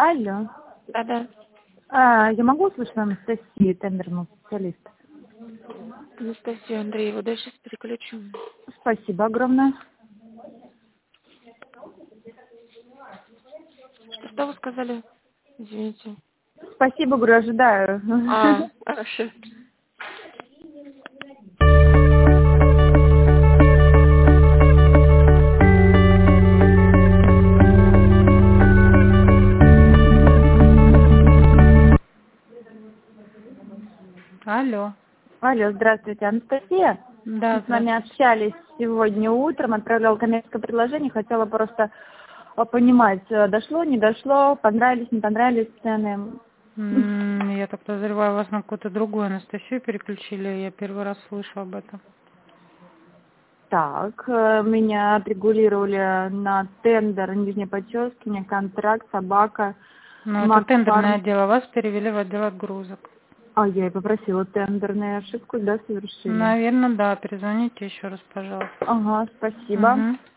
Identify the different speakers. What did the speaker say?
Speaker 1: Алло.
Speaker 2: Да-да.
Speaker 1: Я могу услышать Анастасию, тендерного специалиста?
Speaker 2: Анастасия Андреева, да, сейчас переключу.
Speaker 1: Спасибо огромное.
Speaker 2: Что вы сказали? Извините.
Speaker 1: Спасибо, говорю, ожидаю.
Speaker 2: Хорошо.
Speaker 3: Алло.
Speaker 1: Алло, здравствуйте, Анастасия.
Speaker 3: Да,
Speaker 1: Мы с вами общались сегодня утром, отправляла коммерческое предложение, хотела просто понимать, дошло, не дошло, понравились, не понравились цены.
Speaker 3: Я так подозреваю, вас на какую-то другую Анастасию переключили, я первый раз слышу об этом.
Speaker 1: Так, меня отрегулировали на тендер Нижнепочёскине, контракт, собака.
Speaker 3: Ну, это тендерное отдел, вас перевели в отдел отгрузок.
Speaker 1: Я и попросила тендерную ошибку, да, совершили?
Speaker 3: Наверное, да, перезвоните еще раз, пожалуйста.
Speaker 1: Ага, спасибо.